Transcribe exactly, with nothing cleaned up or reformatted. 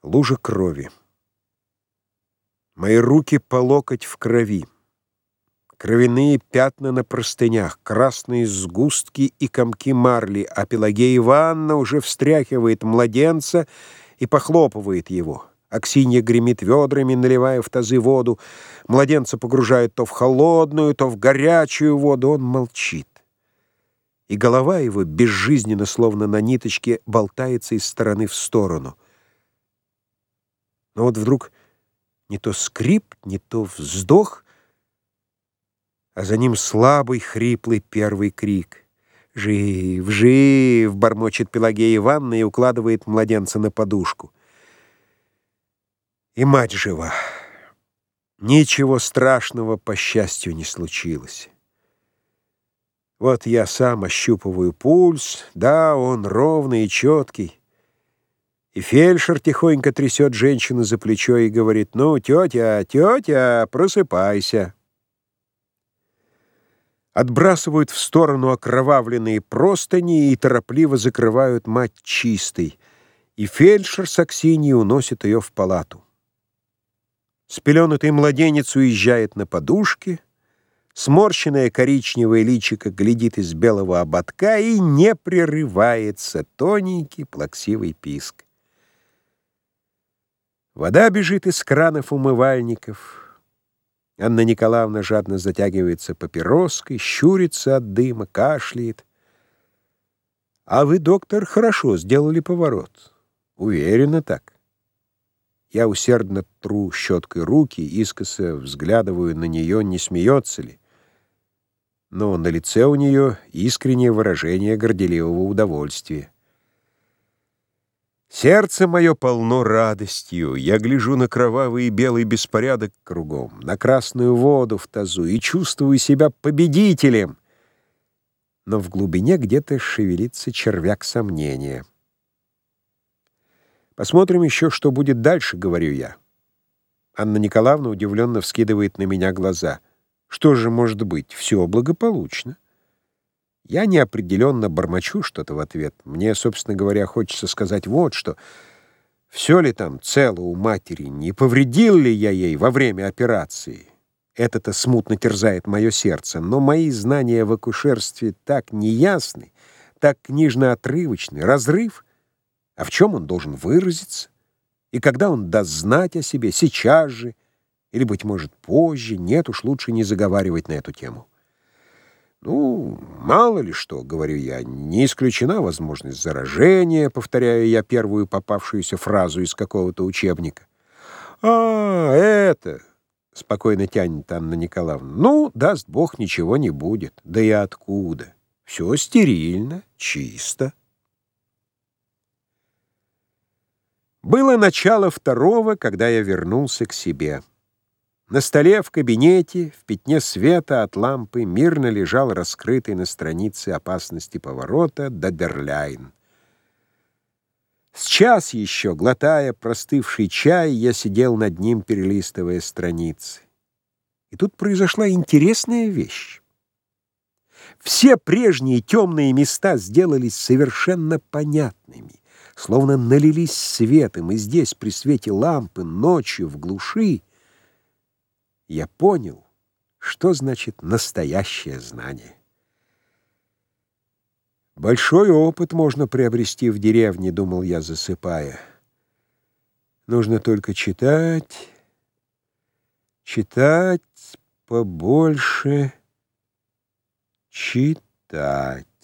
Лужа крови. Мои руки по локоть в крови. Кровяные пятна на простынях, красные сгустки и комки марли, а Пелагея Ивановна уже встряхивает младенца и похлопывает его. Аксинья гремит ведрами, наливая в тазы воду. Младенца погружают то в холодную, то в горячую воду. Он молчит. И голова его безжизненно, словно на ниточке, болтается из стороны в сторону. Но вот вдруг не то скрип, не то вздох, а за ним слабый, хриплый первый крик. «Жив, жив!» — бормочет Пелагея Ивановна и укладывает младенца на подушку. И мать жива. Ничего страшного, по счастью, не случилось. Вот я сам ощупываю пульс, да, он ровный и четкий. И фельдшер тихонько трясет женщину за плечо и говорит: «Ну, тетя, тетя, просыпайся». Отбрасывают в сторону окровавленные простыни и торопливо закрывают мать чистой, и фельдшер с Аксиньей уносит ее в палату. Спеленутый младенец уезжает на подушке, сморщенное коричневое личико глядит из белого ободка, и не прерывается тоненький плаксивый писк. Вода бежит из кранов умывальников. Анна Николаевна жадно затягивается папироской, щурится от дыма, кашляет. «А вы, доктор, хорошо сделали поворот. Уверенно так». Я усердно тру щеткой руки, искоса взглядываю на нее, не смеется ли. Но на лице у нее искреннее выражение горделивого удовольствия. Сердце мое полно радостью. Я гляжу на кровавый и белый беспорядок кругом, на красную воду в тазу и чувствую себя победителем. Но в глубине где-то шевелится червяк сомнения. «Посмотрим еще, что будет дальше», — говорю я. Анна Николаевна удивленно вскидывает на меня глаза. «Что же может быть? Все благополучно». Я неопределенно бормочу что-то в ответ. Мне, собственно говоря, хочется сказать вот что. Все ли там цело у матери? Не повредил ли я ей во время операции? Это-то смутно терзает мое сердце. Но мои знания в акушерстве так неясны, так книжно-отрывочны. Разрыв? А в чем он должен выразиться? И когда он даст знать о себе? Сейчас же? Или, быть может, позже? Нет уж, лучше не заговаривать на эту тему. «Ну, мало ли что», — говорю я, — «не исключена возможность заражения», — повторяю я первую попавшуюся фразу из какого-то учебника. «А, это...» — спокойно тянет Анна Николаевна. «Ну, даст Бог, ничего не будет. Да и откуда? Все стерильно, чисто». Было начало второго, когда я вернулся к себе. На столе в кабинете, в пятне света от лампы, мирно лежал раскрытый на странице «Опасности поворота» Даберляйн. С час еще, глотая простывший чай, я сидел над ним, перелистывая страницы. И тут произошла интересная вещь. Все прежние темные места сделались совершенно понятными, словно налились светом, и здесь, при свете лампы, ночью, в глуши, я понял, что значит настоящее знание. Большой опыт можно приобрести в деревне, думал я, засыпая. Нужно только читать, читать, побольше читать.